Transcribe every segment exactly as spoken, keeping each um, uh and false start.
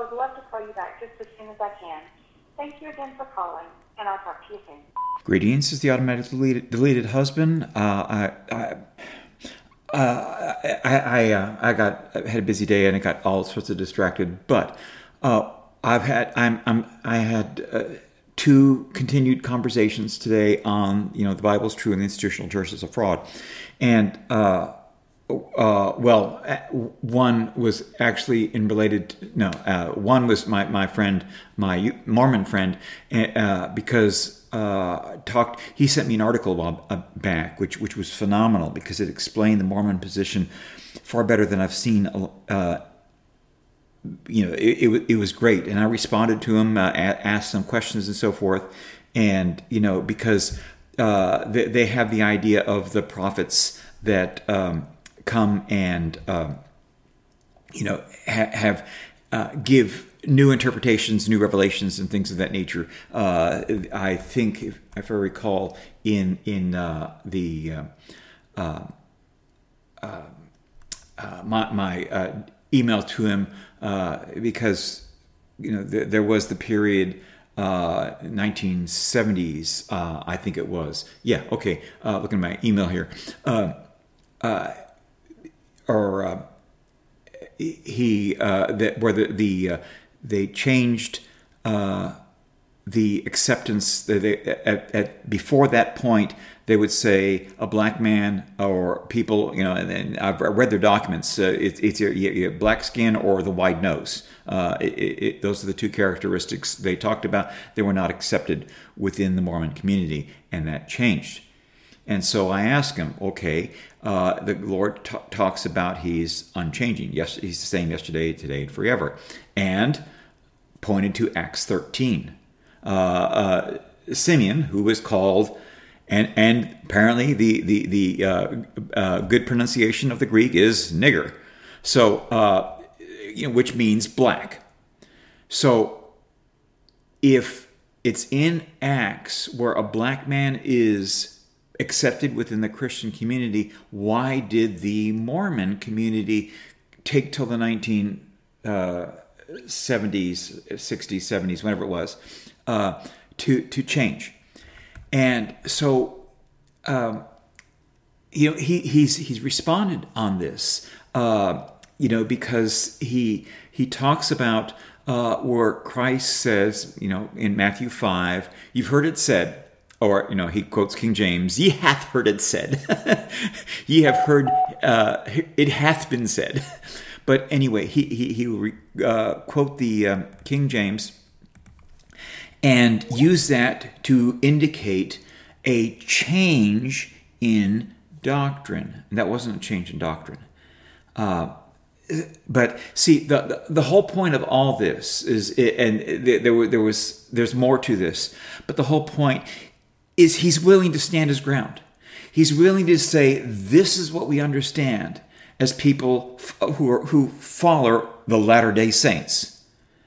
would love to call you back just as soon as I can. Thank you again for calling, and I'll talk to you soon. Greetings, this is the automatic deleted, deleted husband. Uh, I, I, uh, I, I, uh, I got I had a busy day and I got all sorts of distracted. But uh, I've had I'm, I'm I had uh, two continued conversations today on you know the Bible's true and the institutional church is a fraud, and uh, uh, well, one was actually in related. No, uh, one was my my friend, my Mormon friend, uh, because. Uh, talked. He sent me an article a while back, which which was phenomenal because it explained the Mormon position far better than I've seen. Uh, you know, it, it it was great, and I responded to him, uh, asked some questions and so forth, and you know because uh, they, they have the idea of the prophets that um, come and um, you know ha- have uh, give. new interpretations, new revelations, and things of that nature. Uh, I think, if, if I recall, in in uh, the uh, uh, uh, uh, my, my uh, email to him, uh, because you know th- there was the period uh, nineteen seventies, uh, I think it was. Yeah, okay. Uh, look at my email here, uh, uh, or. Uh, he uh, that where the the uh, they changed uh, the acceptance. They, at, at before that point, they would say a black man or people, you know. And, and I've read their documents. Uh, it, it's your, your black skin or the wide nose. Uh, it, it, those are the two characteristics they talked about. They were not accepted within the Mormon community, and that changed. And so I asked him, okay, uh, the Lord t- talks about he's unchanging. Yes, he's the same yesterday, today, and forever. And pointed to Acts thirteen. Uh, uh, Simeon, who was called, and and apparently the the the uh, uh, good pronunciation of the Greek is nigger, so uh, you know, which means black. So if it's in Acts where a black man is accepted within the Christian community, why did the Mormon community take till the nineteen seventies, sixties, seventies, whenever it was, uh, to to change? And so, um, you know, he he's he's responded on this, uh, you know, because he he talks about uh, where Christ says, you know, in Matthew five, you've heard it said. Or, you know, he quotes King James, ye hath heard it said. Ye have heard, uh, it hath been said. But anyway, he he, he will uh, quote the um, King James and use that to indicate a change in doctrine. And that wasn't a change in doctrine. Uh, but see, the, the the whole point of all this is, and there there was there's more to this, but the whole point is he's willing to stand his ground. He's willing to say, this is what we understand as people who are, who follow the Latter-day Saints.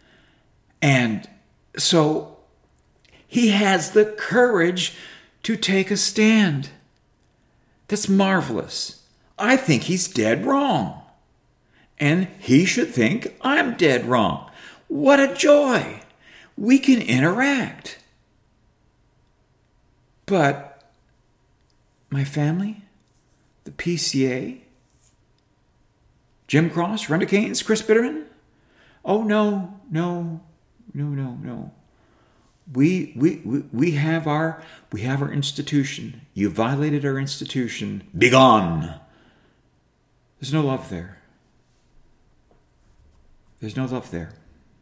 And so he has the courage to take a stand. That's marvelous. I think he's dead wrong. And he should think I'm dead wrong. What a joy. We can interact. But my family, the P C A, Jim Cross, Renda Keynes, Chris Bitterman, oh no, no, no, no, no. We, we we we have our we have our institution. You violated our institution. Begone. There's no love there. There's no love there.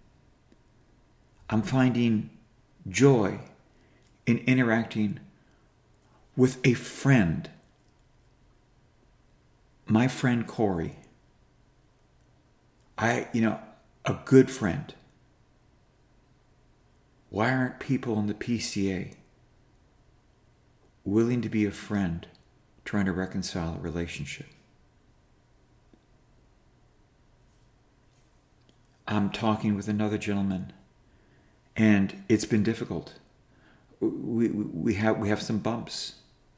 I'm finding joy in interacting with a friend, my friend Corey. I, you know, a good friend. Why aren't people in the P C A willing to be a friend, trying to reconcile a relationship? I'm talking with another gentleman, and it's been difficult. We we have we have some bumps.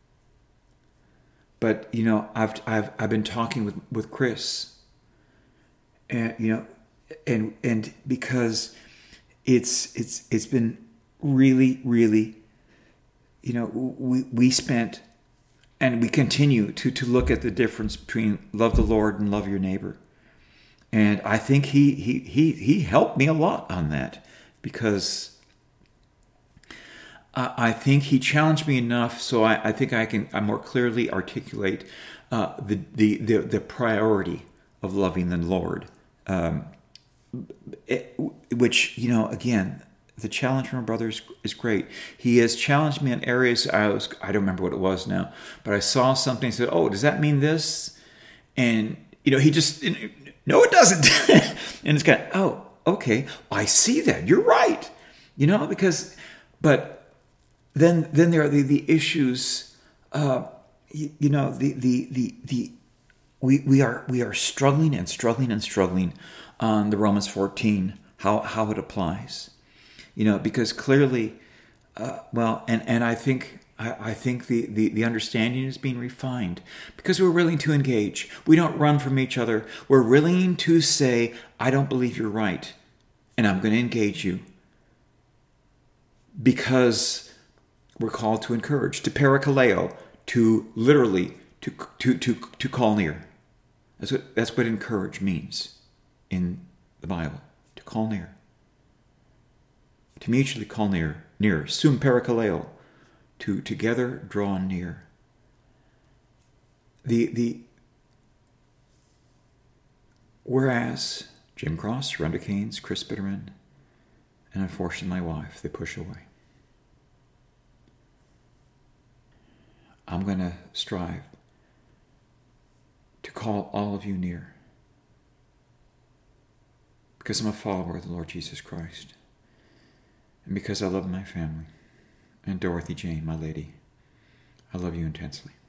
But you know, I've I've I've been talking with, with Chris, and you know, and and because it's it's it's been really really, you know, we we spent and we continue to to look at the difference between love the Lord and love your neighbor. And I think he he he he helped me a lot on that, because uh, I think he challenged me enough so I, I think I can I more clearly articulate uh, the, the the the priority of loving the Lord. Um, it, which, you know, again, the challenge from my brother is, is great. He has challenged me in areas I was I don't remember what it was now, but I saw something and said, "Oh, does that mean this?" And you know, he just no, it doesn't. And it's kind of, oh, okay, I see that. You're right. You know, because but then then there are the, the issues. Uh, you, you know, the the the the we we are we are struggling and struggling and struggling on the Romans fourteen, how how it applies. You know, because clearly, uh, well, and, and I think I, I think the, the, the understanding is being refined because we're willing to engage. We don't run from each other. We're willing to say, "I don't believe you're right, and I'm going to engage you," because we're called to encourage, to parakaleo, to literally to to to to call near. That's what that's what encourage means in the Bible. To call near. To mutually call near, near, sum parakaleo, to together draw near. The the whereas Jim Cross, Rhonda Keynes, Chris Bitterman, and unfortunately my wife, they push away. I'm going to strive to call all of you near, because I'm a follower of the Lord Jesus Christ. And because I love my family. And Dorothy Jane, my lady, I love you intensely.